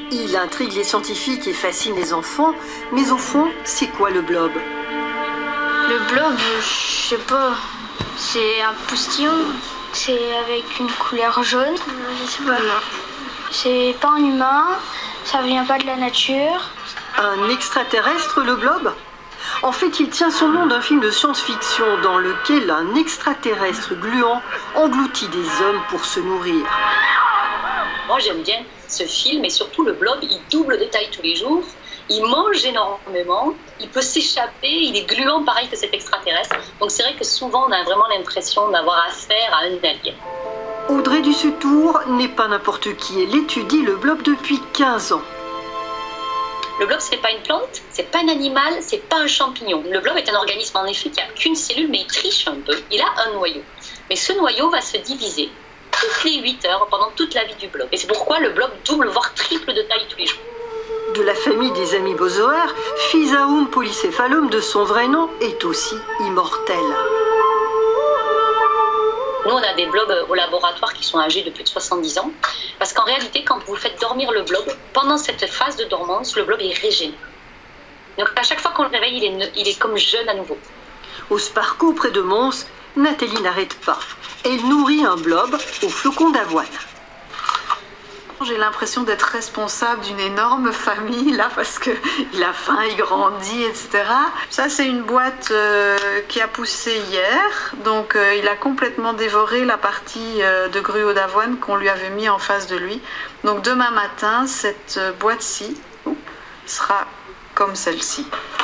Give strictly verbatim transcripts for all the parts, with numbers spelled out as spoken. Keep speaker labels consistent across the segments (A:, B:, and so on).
A: Il intrigue les scientifiques et fascine les enfants, mais au fond, c'est quoi le blob?
B: Le blob, je sais pas, c'est un postillon, c'est avec une couleur jaune, je sais pas. C'est pas un humain, ça vient pas de la nature.
A: Un extraterrestre, le blob? En fait, il tient son nom d'un film de science-fiction dans lequel un extraterrestre gluant engloutit des hommes pour se nourrir.
C: Moi, j'aime bien ce film et surtout le blob, il double de taille tous les jours. Il mange énormément, il peut s'échapper, il est gluant pareil que cet extraterrestre. Donc c'est vrai que souvent on a vraiment l'impression d'avoir affaire à un alien.
A: Audrey Dussutour n'est pas n'importe qui, elle étudie le blob depuis quinze ans.
C: Le blob, ce n'est pas une plante, c'est pas un animal, c'est pas un champignon. Le blob est un organisme en effet qui n'a qu'une cellule, mais il triche un peu. Il a un noyau. Mais ce noyau va se diviser toutes les huit heures pendant toute la vie du blob. Et c'est pourquoi le blob double, voire triple de taille tous les jours.
A: De la famille des Amoebozoaires, Physaum polycéphalum de son vrai nom est aussi immortel.
C: Nous, on a des blobs au laboratoire qui sont âgés de plus de soixante-dix ans. Parce qu'en réalité, quand vous faites dormir le blob, pendant cette phase de dormance, le blob est régénéré. Donc à chaque fois qu'on le réveille, il est, il est comme jeune à nouveau.
A: Au Sparco, près de Mons, Nathalie n'arrête pas. Elle nourrit un blob au flocon d'avoine.
D: J'ai l'impression d'être responsable d'une énorme famille là parce qu'il a faim, il grandit, et cetera. Ça c'est une boîte euh, qui a poussé hier, donc euh, il a complètement dévoré la partie euh, de gruau d'avoine qu'on lui avait mis en face de lui. Donc demain matin, cette euh, boîte-ci sera comme celle-ci.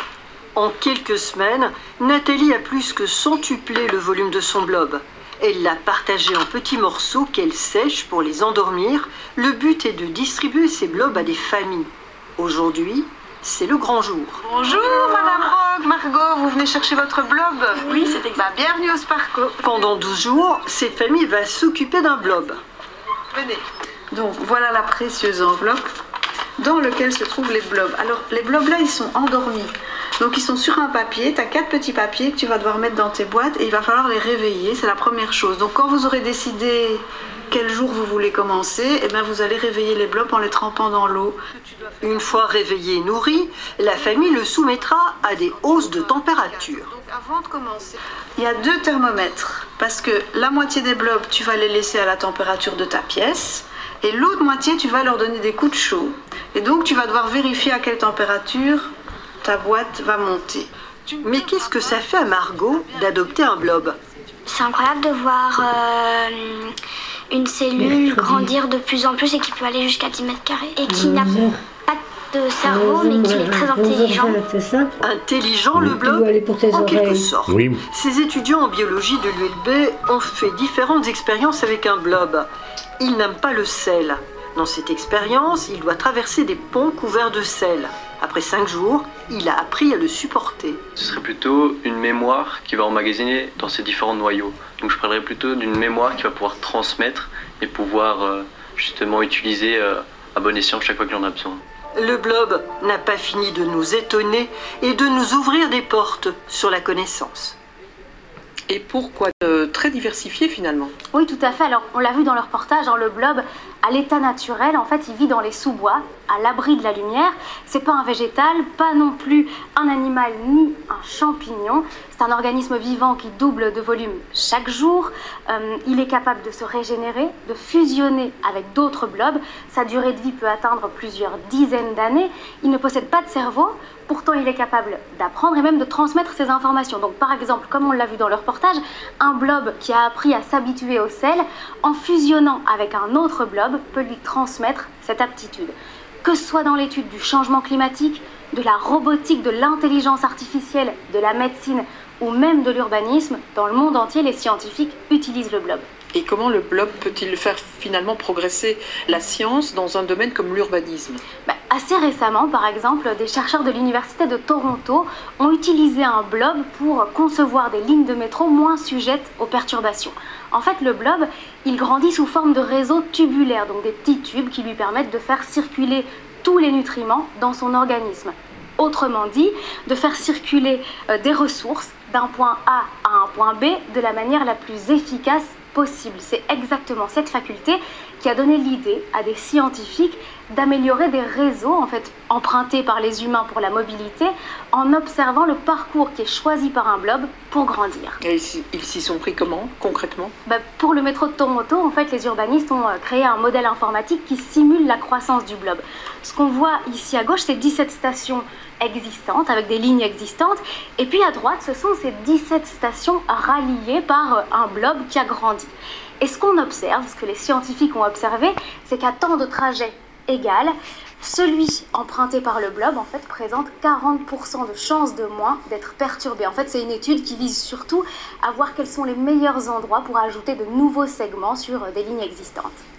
A: En quelques semaines, Nathalie a plus que centuplé le volume de son blob. Elle l'a partagé en petits morceaux qu'elle sèche pour les endormir. Le but est de distribuer ces blobs à des familles. Aujourd'hui, c'est le grand jour.
D: Bonjour Madame Rogue, Margot, vous venez chercher votre blob?
B: Oui, c'est exact.
D: Bah, bienvenue au Sparco.
A: Pendant douze jours, cette famille va s'occuper d'un blob.
D: Venez. Donc voilà la précieuse enveloppe dans laquelle se trouvent les blobs. Alors les blobs là, ils sont endormis. Donc ils sont sur un papier, tu as quatre petits papiers que tu vas devoir mettre dans tes boîtes et il va falloir les réveiller, c'est la première chose. Donc quand vous aurez décidé quel jour vous voulez commencer, eh bien vous allez réveiller les blobs en les trempant dans l'eau.
A: Une fois réveillé et nourri, la famille le soumettra à des hausses de température.
D: Donc avant de commencer, il y a deux thermomètres parce que la moitié des blobs, tu vas les laisser à la température de ta pièce et l'autre moitié, tu vas leur donner des coups de chaud. Et donc tu vas devoir vérifier à quelle température ta boîte va monter.
A: Mais qu'est-ce que ça fait à Margot d'adopter un blob?
B: C'est incroyable de voir euh, une cellule grandir de plus en plus et qui peut aller jusqu'à dix mètres carrés et qui n'a pas de cerveau mais qui est très intelligent.
A: Intelligent le blob? En quelque sorte. Oui. Ces étudiants en biologie de l'U L B ont fait différentes expériences avec un blob. Ils n'aiment pas le sel. Dans cette expérience, il doit traverser des ponts couverts de sel. Après cinq jours, il a appris à le supporter.
E: Ce serait plutôt une mémoire qui va emmagasiner dans ces différents noyaux. Donc je parlerais plutôt d'une mémoire qui va pouvoir transmettre et pouvoir euh, justement utiliser euh, à bon escient chaque fois qu'il en a besoin.
A: Le blob n'a pas fini de nous étonner et de nous ouvrir des portes sur la connaissance.
F: Et pourquoi euh, très diversifié finalement?
G: Oui, tout à fait. Alors, on l'a vu dans le reportage, hein, le blob, à l'état naturel, en fait, il vit dans les sous-bois, à l'abri de la lumière. C'est pas un végétal, pas non plus un animal ni un champignon. C'est un organisme vivant qui double de volume chaque jour. Euh, il est capable de se régénérer, de fusionner avec d'autres blobs. Sa durée de vie peut atteindre plusieurs dizaines d'années. Il ne possède pas de cerveau. Pourtant, il est capable d'apprendre et même de transmettre ses informations. Donc, par exemple, comme on l'a vu dans le reportage, un blob qui a appris à s'habituer au sel, en fusionnant avec un autre blob, peut lui transmettre cette aptitude. Que ce soit dans l'étude du changement climatique, de la robotique, de l'intelligence artificielle, de la médecine ou même de l'urbanisme, dans le monde entier, les scientifiques utilisent le blob.
F: Et comment le blob peut-il faire finalement progresser la science dans un domaine comme l'urbanisme?
G: bah, Assez récemment, par exemple, des chercheurs de l'université de Toronto ont utilisé un blob pour concevoir des lignes de métro moins sujettes aux perturbations. En fait, le blob, il grandit sous forme de réseaux tubulaires, donc des petits tubes qui lui permettent de faire circuler tous les nutriments dans son organisme. Autrement dit, de faire circuler euh, des ressources d'un point A à un point B de la manière la plus efficace possible. C'est exactement cette faculté qui a donné l'idée à des scientifiques d'améliorer des réseaux en fait empruntés par les humains pour la mobilité en observant le parcours qui est choisi par un blob pour grandir.
F: Et ils s'y sont pris comment, concrètement?
G: bah, Pour le métro de Toronto, en fait, les urbanistes ont créé un modèle informatique qui simule la croissance du blob. Ce qu'on voit ici à gauche, c'est dix-sept stations existantes, avec des lignes existantes, et puis à droite, ce sont ces dix-sept stations ralliées par un blob qui a grandi. Et ce qu'on observe, ce que les scientifiques ont observé, c'est qu'à temps de trajet égal, celui emprunté par le blob en fait présente quarante pour cent de chances de moins d'être perturbé. En fait, c'est une étude qui vise surtout à voir quels sont les meilleurs endroits pour ajouter de nouveaux segments sur des lignes existantes.